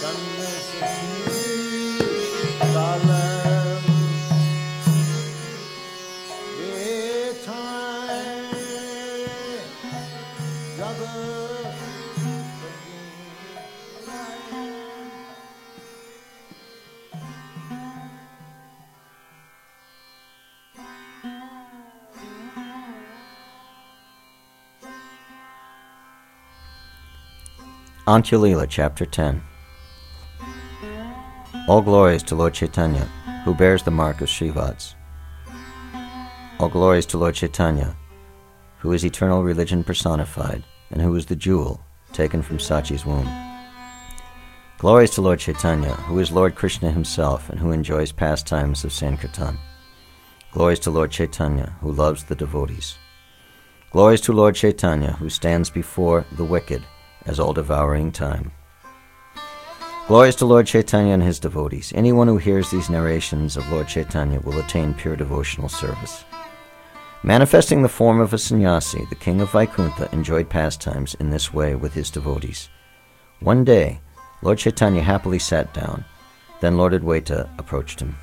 Antya Lila, Chapter 10. All glories to Lord Chaitanya, who bears the mark of Srivats. All glories to Lord Chaitanya, who is eternal religion personified, and who is the jewel taken from Sachi's womb. Glories to Lord Chaitanya, who is Lord Krishna himself, and who enjoys pastimes of Sankirtan. Glories to Lord Chaitanya, who loves the devotees. Glories to Lord Chaitanya, who stands before the wicked as all-devouring time. Glories to Lord Chaitanya and his devotees. Anyone who hears these narrations of Lord Chaitanya will attain pure devotional service. Manifesting the form of a sannyasi, the king of Vaikuntha enjoyed pastimes in this way with his devotees. One day, Lord Chaitanya happily sat down. Then Lord Adwaita approached him.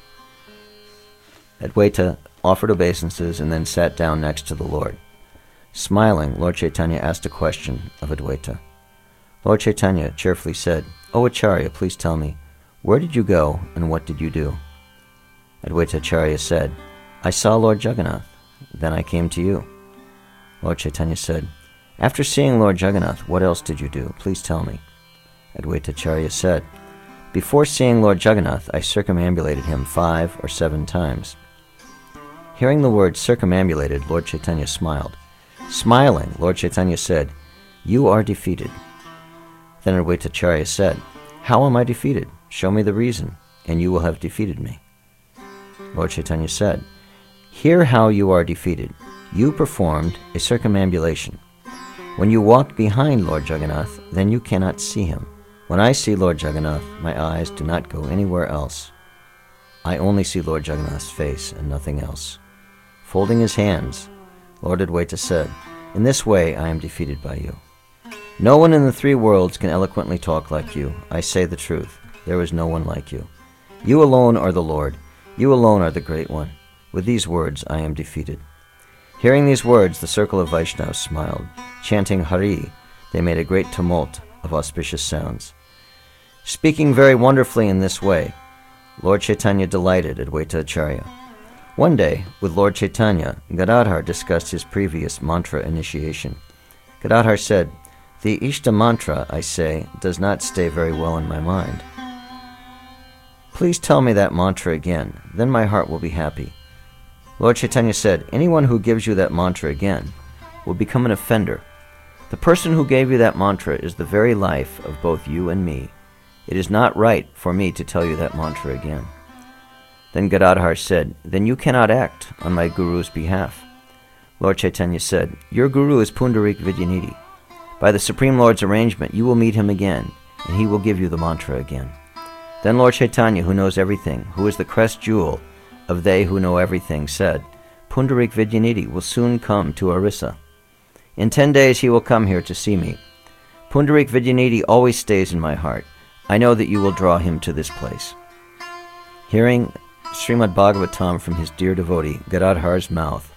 Adwaita offered obeisances and then sat down next to the Lord. Smiling, Lord Chaitanya asked a question of Adwaita. Lord Chaitanya cheerfully said, "O Acharya, please tell me, where did you go and what did you do?" Adwaita Acharya said, "I saw Lord Jagannath, then I came to you." Lord Chaitanya said, "After seeing Lord Jagannath, what else did you do? Please tell me." Adwaita Acharya said, "Before seeing Lord Jagannath, I circumambulated him 5 or 7 times." Hearing the word circumambulated, Lord Chaitanya smiled. Smiling, Lord Chaitanya said, "You are defeated." Then Adwaita Acharya said, "How am I defeated? Show me the reason, and you will have defeated me." Lord Chaitanya said, "Hear how you are defeated. You performed a circumambulation. When you walked behind Lord Jagannath, then you cannot see him. When I see Lord Jagannath, my eyes do not go anywhere else. I only see Lord Jagannath's face and nothing else." Folding his hands, Lord Adwaita said, "In this way I am defeated by you. No one in the 3 worlds can eloquently talk like you. I say the truth. There is no one like you. You alone are the Lord. You alone are the Great One. With these words I am defeated." Hearing these words, the circle of Vaishnavas smiled. Chanting Hari, they made a great tumult of auspicious sounds. Speaking very wonderfully in this way, Lord Chaitanya delighted Adwaita Acharya. One day, with Lord Chaitanya, Gadadhar discussed his previous mantra initiation. Gadadhar said, "The Ishta mantra, I say, does not stay very well in my mind. Please tell me that mantra again, then my heart will be happy." Lord Chaitanya said, "Anyone who gives you that mantra again will become an offender. The person who gave you that mantra is the very life of both you and me. It is not right for me to tell you that mantra again." Then Gadadhar said, "Then you cannot act on my Guru's behalf." Lord Chaitanya said, "Your Guru is Pundarik Vidyanidhi. By the Supreme Lord's arrangement, you will meet him again, and he will give you the mantra again." Then Lord Chaitanya, who knows everything, who is the crest jewel of they who know everything, said, "Pundarik Vidyanidhi will soon come to Orissa. In 10 days he will come here to see me. Pundarik Vidyanidhi always stays in my heart. I know that you will draw him to this place." Hearing Srimad Bhagavatam from his dear devotee, Gadadhar's mouth,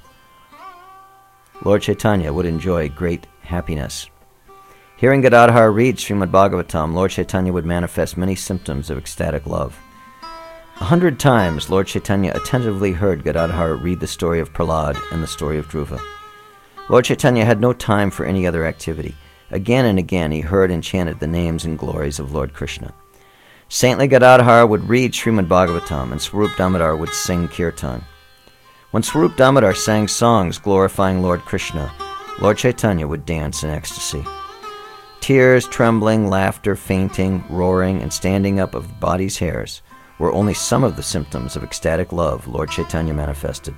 Lord Chaitanya would enjoy great happiness. Hearing Gadadhar read Srimad Bhagavatam, Lord Chaitanya would manifest many symptoms of ecstatic love. 100 times Lord Chaitanya attentively heard Gadadhar read the story of Prahlad and the story of Dhruva. Lord Chaitanya had no time for any other activity. Again and again he heard and chanted the names and glories of Lord Krishna. Saintly Gadadhar would read Srimad Bhagavatam, and Swarup Damodar would sing kirtan. When Swarup Damodar sang songs glorifying Lord Krishna, Lord Chaitanya would dance in ecstasy. Tears, trembling, laughter, fainting, roaring, and standing up of the body's hairs were only some of the symptoms of ecstatic love Lord Chaitanya manifested.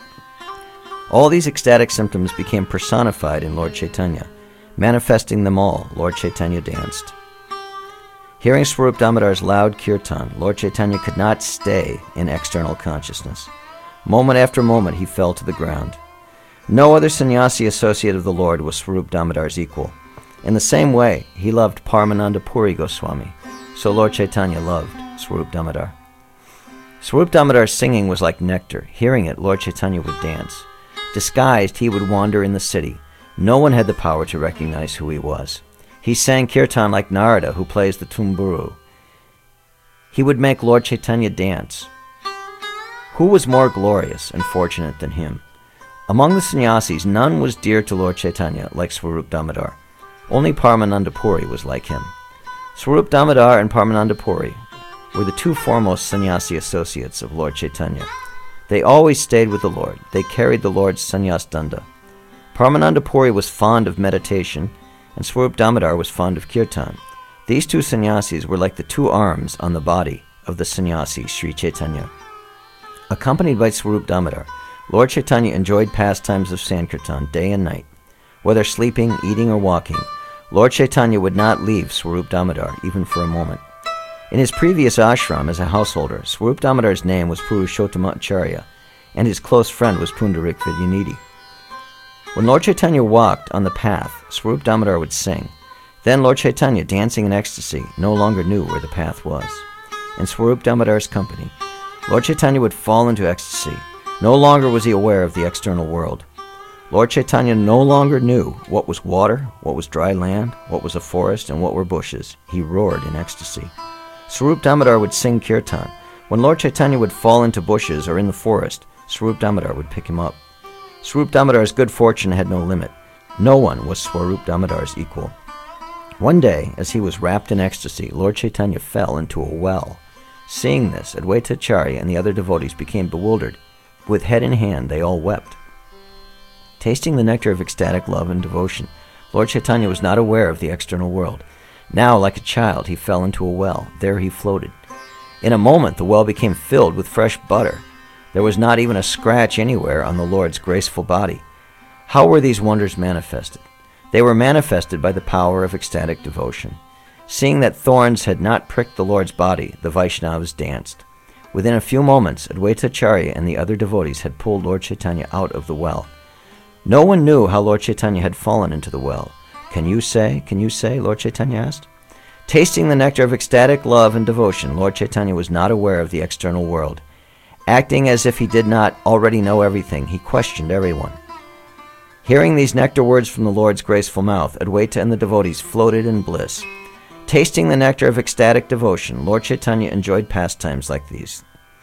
All these ecstatic symptoms became personified in Lord Chaitanya. Manifesting them all, Lord Chaitanya danced. Hearing Swarup Damodar's loud kirtan, Lord Chaitanya could not stay in external consciousness. Moment after moment he fell to the ground. No other sannyasi associate of the Lord was Swarup Damodar's equal. In the same way, he loved Paramananda Puri Goswami, so Lord Chaitanya loved Swarup Damodar. Swarup Damodar's singing was like nectar. Hearing it, Lord Chaitanya would dance. Disguised, he would wander in the city. No one had the power to recognize who he was. He sang kirtan like Narada, who plays the tumburu. He would make Lord Chaitanya dance. Who was more glorious and fortunate than him? Among the sannyasis, none was dear to Lord Chaitanya like Swarup Damodar. Only Paramananda Puri was like him. Swarup Damodar and Paramananda Puri were the two foremost sannyasi associates of Lord Chaitanya. They always stayed with the Lord. They carried the Lord's sannyas danda. Paramananda Puri was fond of meditation, and Swarup Damodar was fond of kirtan. These two sannyasis were like the two arms on the body of the sannyasi Sri Chaitanya. Accompanied by Swarup Damodar, Lord Chaitanya enjoyed pastimes of Sankirtan day and night. Whether sleeping, eating, or walking, Lord Chaitanya would not leave Swarup Damodar even for a moment. In his previous ashram as a householder, Swarup Damodar's name was Purushottama Acharya, and his close friend was Pundarik Vidyanidhi. When Lord Chaitanya walked on the path, Swarup Damodar would sing. Then Lord Chaitanya, dancing in ecstasy, no longer knew where the path was. In Swarup Damodar's company, Lord Chaitanya would fall into ecstasy. No longer was he aware of the external world. Lord Chaitanya no longer knew what was water, what was dry land, what was a forest, and what were bushes. He roared in ecstasy. Swarup Damodar would sing kirtan. When Lord Chaitanya would fall into bushes or in the forest, Swarup Damodar would pick him up. Swarup Damodar's good fortune had no limit. No one was Swarup Damodar's equal. One day, as he was wrapped in ecstasy, Lord Chaitanya fell into a well. Seeing this, Advaita Acharya and the other devotees became bewildered. With head in hand, they all wept. Tasting the nectar of ecstatic love and devotion, Lord Chaitanya was not aware of the external world. Now, like a child, he fell into a well. There he floated. In a moment, the well became filled with fresh butter. There was not even a scratch anywhere on the Lord's graceful body. How were these wonders manifested? They were manifested by the power of ecstatic devotion. Seeing that thorns had not pricked the Lord's body, the Vaishnavas danced. Within a few moments, Advaita Acharya and the other devotees had pulled Lord Chaitanya out of the well. No one knew how Lord Chaitanya had fallen into the well. Can you say, Lord Chaitanya asked. Tasting the nectar of ecstatic love and devotion, Lord Chaitanya was not aware of the external world. Acting as if he did not already know everything, he questioned everyone. Hearing these nectar words from the Lord's graceful mouth, Advaita and the devotees floated in bliss. Tasting the nectar of ecstatic devotion, Lord Chaitanya enjoyed pastimes like these.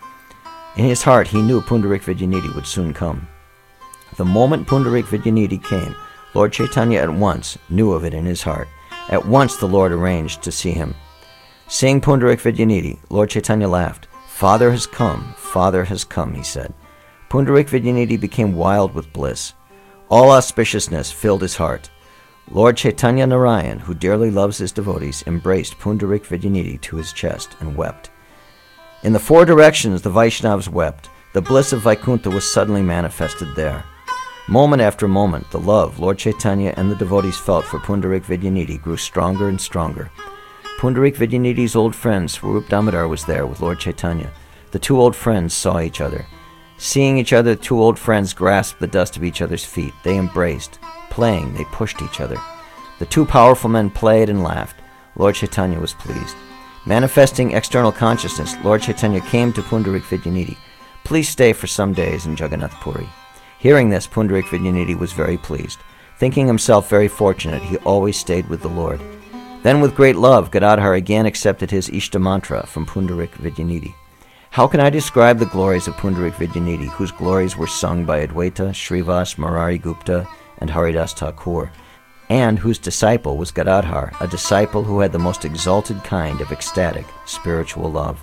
In his heart, he knew Pundarik Vidyanidhi would soon come. The moment Pundarik Vidyanidhi came, Lord Chaitanya at once knew of it in his heart. At once the Lord arranged to see him. Seeing Pundarik Vidyanidhi, Lord Chaitanya laughed. Father has come, he said. Pundarik Vidyanidhi became wild with bliss. All auspiciousness filled his heart. Lord Chaitanya Narayan, who dearly loves his devotees, embraced Pundarik Vidyanidhi to his chest and wept. In the four directions the Vaishnavas wept. The bliss of Vaikuntha was suddenly manifested there. Moment after moment, the love Lord Chaitanya and the devotees felt for Pundarik Vidyanidhi grew stronger and stronger. Pundarik Vidyanidhi's old friend Swarup Damodar was there with Lord Chaitanya. The two old friends saw each other. Seeing each other, the two old friends grasped the dust of each other's feet. They embraced. Playing, they pushed each other. The two powerful men played and laughed. Lord Chaitanya was pleased. Manifesting external consciousness, Lord Chaitanya came to Pundarik Vidyanidhi. Please stay for some days in Jagannath Puri. Hearing this, Pundarik Vidyanidhi was very pleased. Thinking himself very fortunate, he always stayed with the Lord. Then with great love, Gadadhar again accepted his Ishta mantra from Pundarik Vidyanidhi. How can I describe the glories of Pundarik Vidyanidhi, whose glories were sung by Advaita, Srivas, Murari Gupta, and Haridas Thakur, and whose disciple was Gadadhar, a disciple who had the most exalted kind of ecstatic spiritual love.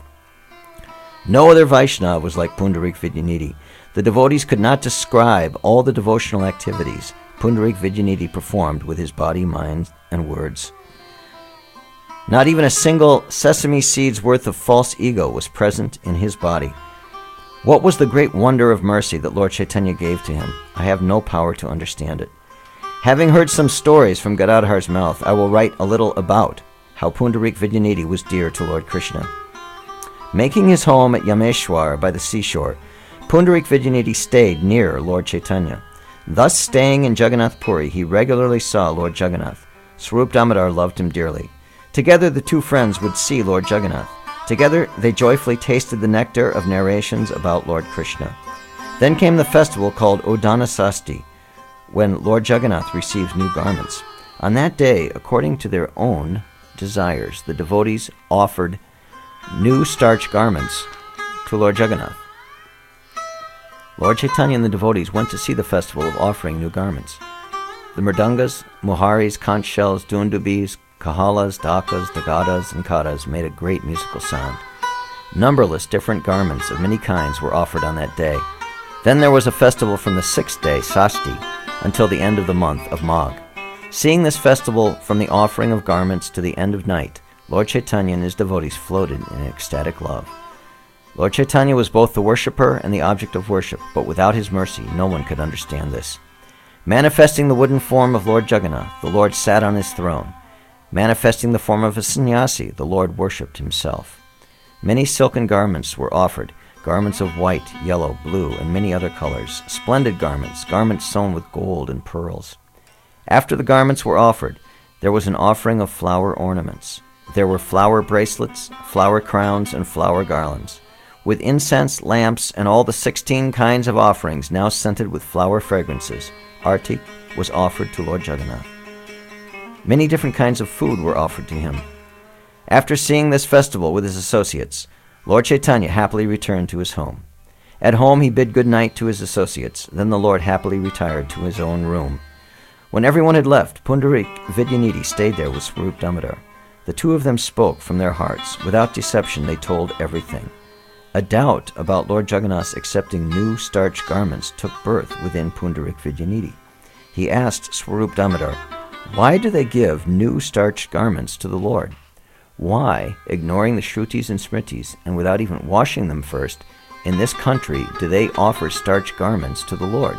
No other Vaishnava was like Pundarik Vidyanidhi. The devotees could not describe all the devotional activities Pundarik Vidyanidhi performed with his body, mind, and words. Not even a single sesame seed's worth of false ego was present in his body. What was the great wonder of mercy that Lord Chaitanya gave to him? I have no power to understand it. Having heard some stories from Gadadhar's mouth, I will write a little about how Pundarik Vidyanidhi was dear to Lord Krishna. Making his home at Yameshwar by the seashore, Pundarik Vidyanidhi stayed near Lord Chaitanya. Thus staying in Jagannath Puri, he regularly saw Lord Jagannath. Swarup Damodar loved him dearly. Together the two friends would see Lord Jagannath. Together they joyfully tasted the nectar of narrations about Lord Krishna. Then came the festival called Udana-Sasti, when Lord Jagannath receives new garments. On that day, according to their own desires, the devotees offered new starched garments to Lord Jagannath. Lord Chaitanya and the devotees went to see the festival of offering new garments. The mridangas, muharis, conch shells, dundubis, kahalas, dakas, dagadas, and kadas made a great musical sound. Numberless different garments of many kinds were offered on that day. Then there was a festival from the 6th day, Sasti, until the end of the month of Magh. Seeing this festival from the offering of garments to the end of night, Lord Chaitanya and his devotees floated in ecstatic love. Lord Chaitanya was both the worshipper and the object of worship, but without his mercy no one could understand this. Manifesting the wooden form of Lord Jagannath, the Lord sat on his throne. Manifesting the form of a sannyasi, the Lord worshipped himself. Many silken garments were offered, garments of white, yellow, blue, and many other colors, splendid garments, garments sewn with gold and pearls. After the garments were offered, there was an offering of flower ornaments. There were flower bracelets, flower crowns, and flower garlands. With incense, lamps, and all the 16 kinds of offerings now scented with flower fragrances, Artik was offered to Lord Jagannath. Many different kinds of food were offered to him. After seeing this festival with his associates, Lord Chaitanya happily returned to his home. At home he bid good night to his associates. Then the Lord happily retired to his own room. When everyone had left, Pundarik Vidyanidhi stayed there with Swarup Damodar. The two of them spoke from their hearts. Without deception, they told everything. A doubt about Lord Jagannath's accepting new starched garments took birth within Pundarik Vidyanidhi. He asked Swarup Damodar, "Why do they give new starched garments to the Lord? Why, ignoring the Shrutis and Smritis, and without even washing them first, in this country do they offer starched garments to the Lord?"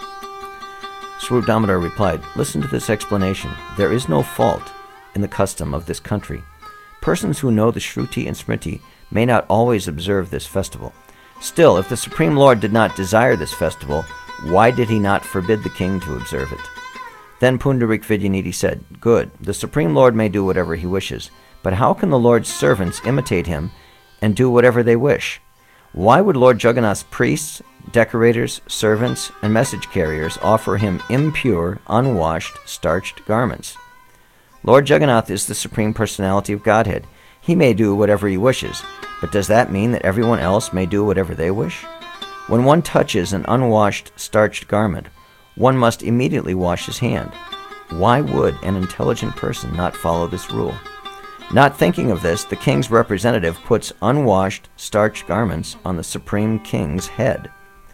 Swarup Damodar replied, "Listen to this explanation. There is no fault in the custom of this country. Persons who know the Shruti and Smriti may not always observe this festival. Still, if the Supreme Lord did not desire this festival, why did he not forbid the king to observe it?" Then Pundarik Vidyanidhi said, "Good, the Supreme Lord may do whatever he wishes, but how can the Lord's servants imitate him and do whatever they wish? Why would Lord Jagannath's priests, decorators, servants, and message carriers offer him impure, unwashed, starched garments? Lord Jagannath is the Supreme Personality of Godhead. He may do whatever he wishes, but does that mean that everyone else may do whatever they wish? When one touches an unwashed, starched garment, one must immediately wash his hand. Why would an intelligent person not follow this rule? Not thinking of this, the king's representative puts unwashed, starched garments on the Supreme King's head."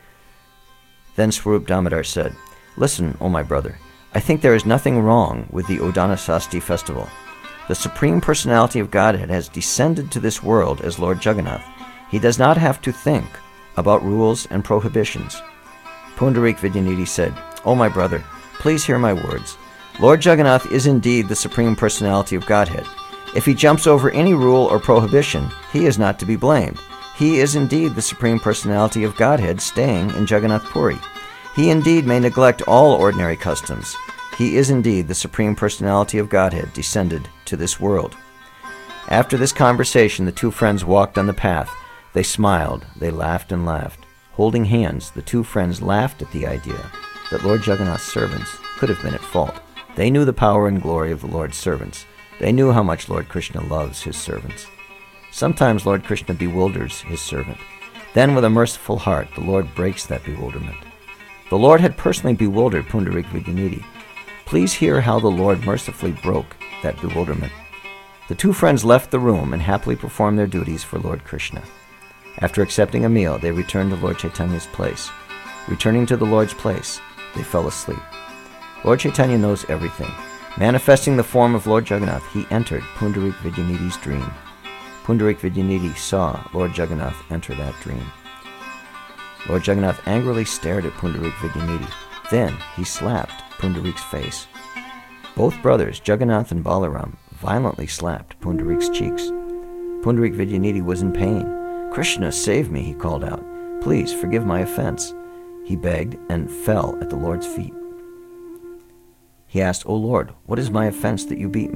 Then Swarup Damodar said, "Listen, O my brother, I think there is nothing wrong with the Udana-Sasti festival. The Supreme Personality of Godhead has descended to this world as Lord Jagannath. He does not have to think about rules and prohibitions." Pundarik Vidyanidhi said, "O my brother, please hear my words. Lord Jagannath is indeed the Supreme Personality of Godhead. If he jumps over any rule or prohibition, he is not to be blamed. He is indeed the Supreme Personality of Godhead staying in Jagannath Puri. He indeed may neglect all ordinary customs. He is indeed the Supreme Personality of Godhead descended to this world." After this conversation, the two friends walked on the path. They smiled, they laughed and laughed. Holding hands, the two friends laughed at the idea that Lord Jagannath's servants could have been at fault. They knew the power and glory of the Lord's servants. They knew how much Lord Krishna loves his servants. Sometimes Lord Krishna bewilders his servant. Then, with a merciful heart, the Lord breaks that bewilderment. The Lord had personally bewildered Pundarik Vidyanidhi. Please hear how the Lord mercifully broke that bewilderment. The two friends left the room and happily performed their duties for Lord Krishna. After accepting a meal, they returned to Lord Chaitanya's place. Returning to the Lord's place, they fell asleep. Lord Chaitanya knows everything. Manifesting the form of Lord Jagannath, he entered Pundarik Vidyanidhi's dream. Pundarik Vidyanidhi saw Lord Jagannath enter that dream. Lord Jagannath angrily stared at Pundarik Vidyanidhi. Then he slapped Pundarik's face. Both brothers, Jagannath and Balaram, violently slapped Pundarik's cheeks. Pundarik Vidyanidhi was in pain. "Krishna, save me," he called out. "Please forgive my offense." He begged and fell at the Lord's feet. He asked, "O Lord, what is my offense that you beat me?"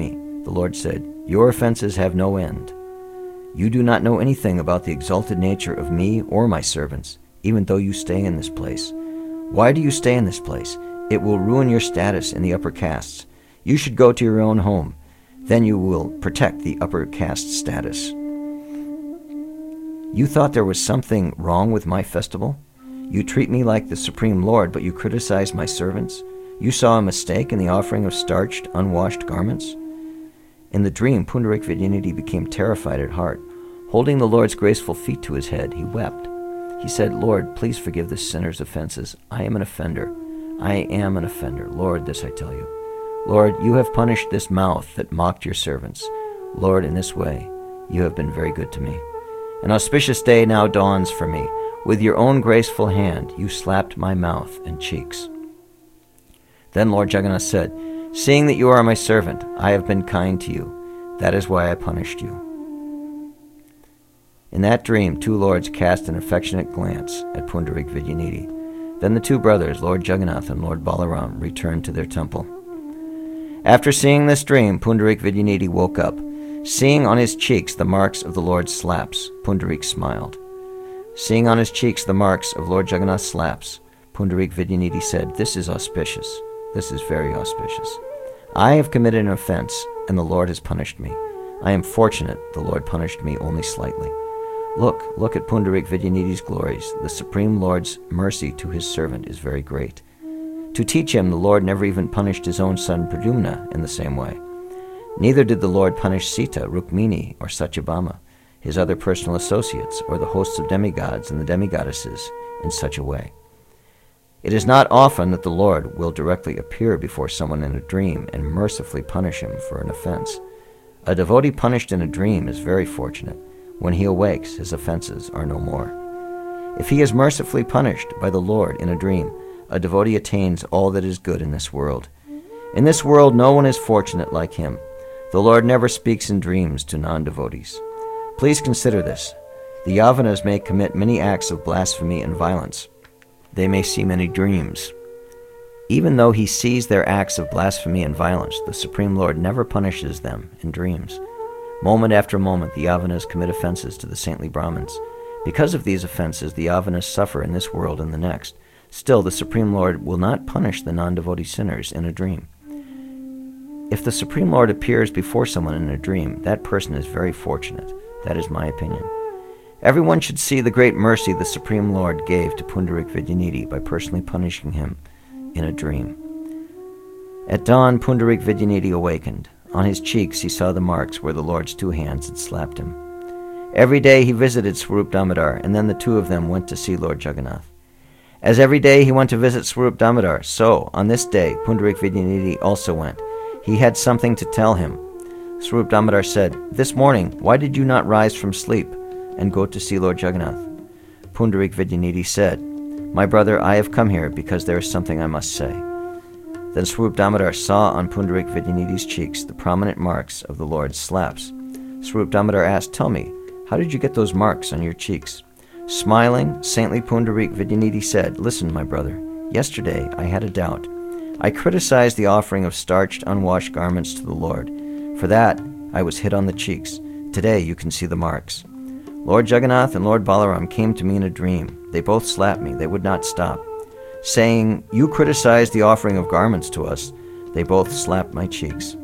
The Lord said, "Your offenses have no end. You do not know anything about the exalted nature of me or my servants, even though you stay in this place. Why do you stay in this place? It will ruin your status in the upper castes. You should go to your own home. Then you will protect the upper caste status. You thought there was something wrong with my festival? You treat me like the Supreme Lord, but you criticize my servants? You saw a mistake in the offering of starched, unwashed garments?" In the dream, Pundarik Vidyanidhi became terrified at heart. Holding the Lord's graceful feet to his head, he wept. He said, "Lord, please forgive this sinner's offenses. I am an offender. I am an offender. Lord, this I tell you. Lord, you have punished this mouth that mocked your servants. Lord, in this way, you have been very good to me. An auspicious day now dawns for me. With your own graceful hand, you slapped my mouth and cheeks." Then Lord Jagannath said, "Seeing that you are my servant, I have been kind to you. That is why I punished you." In that dream, two lords cast an affectionate glance at Pundarik Vidyanidhi. Then the two brothers, Lord Jagannath and Lord Balaram, returned to their temple. After seeing this dream, Pundarik Vidyanidhi woke up. Seeing on his cheeks the marks of the Lord's slaps, Pundarik smiled. Seeing on his cheeks the marks of Lord Jagannath's slaps, Pundarik Vidyanidhi said, "This is auspicious. This is very auspicious. I have committed an offense, and the Lord has punished me. I am fortunate the Lord punished me only slightly. Look at Pundarik Vidyanidhi's glories. The Supreme Lord's mercy to his servant is very great. To teach him, the Lord never even punished his own son Pradyumna in the same way. Neither did the Lord punish Sita, Rukmini, or Satyabhama, his other personal associates, or the hosts of demigods and the demigoddesses in such a way. It is not often that the Lord will directly appear before someone in a dream and mercifully punish him for an offense. A devotee punished in a dream is very fortunate. When he awakes, his offenses are no more. If he is mercifully punished by the Lord in a dream, a devotee attains all that is good in this world. In this world, no one is fortunate like him. The Lord never speaks in dreams to non-devotees. Please consider this. The Yavanas may commit many acts of blasphemy and violence. They may see many dreams. Even though he sees their acts of blasphemy and violence, the Supreme Lord never punishes them in dreams. Moment after moment, the Yavanas commit offenses to the saintly Brahmins. Because of these offenses, the Yavanas suffer in this world and the next. Still, the Supreme Lord will not punish the non-devotee sinners in a dream. If the Supreme Lord appears before someone in a dream, that person is very fortunate. That is my opinion. Everyone should see the great mercy the Supreme Lord gave to Pundarik Vidyanidhi by personally punishing him in a dream. At dawn, Pundarik Vidyanidhi awakened. On his cheeks he saw the marks where the Lord's two hands had slapped him. Every day he visited Swarup Damodar, and then the two of them went to see Lord Jagannath. As every day he went to visit Swarup Damodar, so on this day Pundarik Vidyanidhi also went. He had something to tell him. Swarup Damodar said, "This morning, why did you not rise from sleep and go to see Lord Jagannath?" Pundarik Vidyanidhi said, "My brother, I have come here because there is something I must say." Then Swarup Damodar saw on Pundarik Vidyanidhi's cheeks the prominent marks of the Lord's slaps. Swarup Damodar asked, "Tell me, how did you get those marks on your cheeks?" Smiling, saintly Pundarik Vidyanidhi said, "Listen, my brother, yesterday I had a doubt. I criticized the offering of starched, unwashed garments to the Lord. For that, I was hit on the cheeks. Today you can see the marks. Lord Jagannath and Lord Balaram came to me in a dream. They both slapped me. They would not stop. Saying, 'You criticized the offering of garments to us,' they both slapped my cheeks.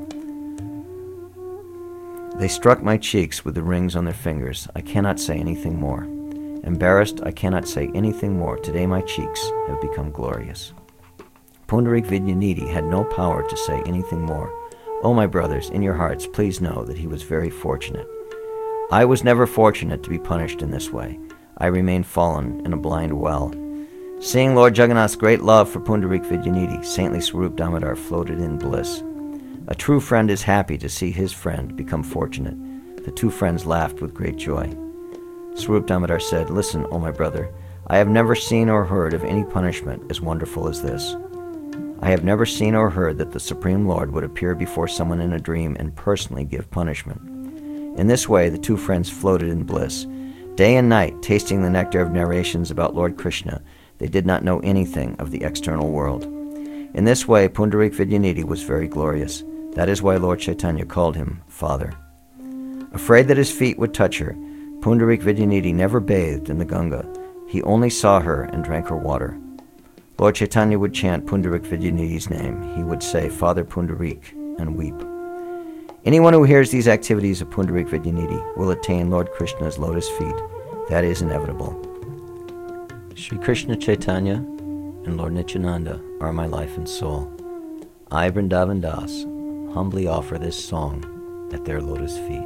They struck my cheeks with the rings on their fingers. I cannot say anything more. Embarrassed, I cannot say anything more. Today my cheeks have become glorious." Pundarik Vidyanidhi had no power to say anything more. "Oh, my brothers, in your hearts, please know that he was very fortunate. I was never fortunate to be punished in this way. I remained fallen in a blind well." Seeing Lord Jagannath's great love for Pundarik Vidyanidhi, saintly Swarup Damodar floated in bliss. A true friend is happy to see his friend become fortunate. The two friends laughed with great joy. Swarup Damodar said, "Listen, O my brother, I have never seen or heard of any punishment as wonderful as this. I have never seen or heard that the Supreme Lord would appear before someone in a dream and personally give punishment." In this way, the two friends floated in bliss. Day and night, tasting the nectar of narrations about Lord Krishna, they did not know anything of the external world. In this way, Pundarik Vidyanidhi was very glorious. That is why Lord Chaitanya called him Father. Afraid that his feet would touch her, Pundarik Vidyanidhi never bathed in the Ganga. He only saw her and drank her water. Lord Chaitanya would chant Pundarik Vidyanidhi's name. He would say, Father Pundarik, and weep. Anyone who hears these activities of Pundarik Vidyanidhi will attain Lord Krishna's lotus feet. That is inevitable. Sri Krishna Chaitanya and Lord Nityananda are my life and soul. I, Vrindavan Das, humbly offer this song at their lotus feet.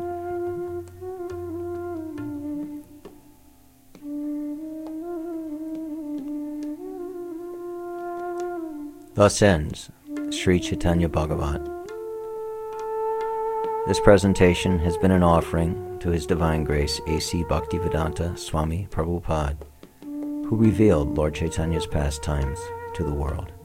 Thus ends Sri Chaitanya Bhagavat. This presentation has been an offering to His Divine Grace A.C. Bhaktivedanta Swami Prabhupada, who revealed Lord Chaitanya's pastimes to the world.